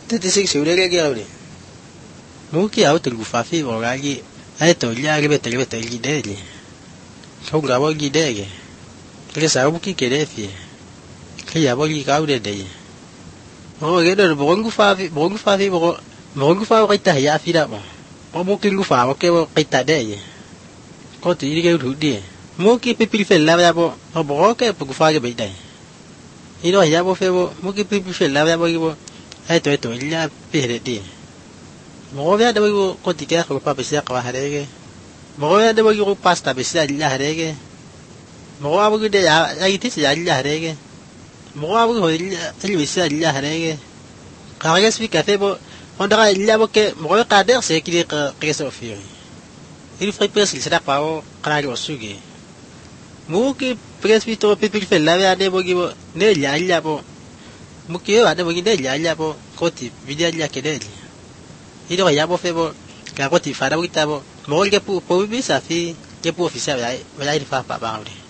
te se se ure ke ore mo ki au te gufa fi bo ga gi ai to ya ke bete gi de li ko ga bo gi de ke sa bu ki ke de fi ke ya bo gi ka ure de mo ge do bo gufa fi bo ka ta ya fi da mo ki gufa bo ke bo ka ta de ko ti ri ke ru di mo ki pe pi fe la ya bo bo ke po gufa ke be dai iro ya bo fe bo mo ki pe pi fe la ya bo ki bo ai to ya pe de di mo vea de bo ko ti ke ko pa pe sia ka harege mo vea de bo ko pasta pe sia ya harege mo abo ki de ya ti sia ya harege mo abo ko ya sia ya harege ka ga spi ka fe bo on da ya bo ke mo ka de se ki ke so fi il faut pas il sera pas au claro sugi mo ki presbi to pe pe fe la vea de bo ki bo ne ya bo mo ki va de bo ki de ya bo ko ti video ya ke de iro ya bo fe bo ka ko ti fara bo ki ta bo mo ke pu po bi sa fi ke pu oficial ya fa pa ba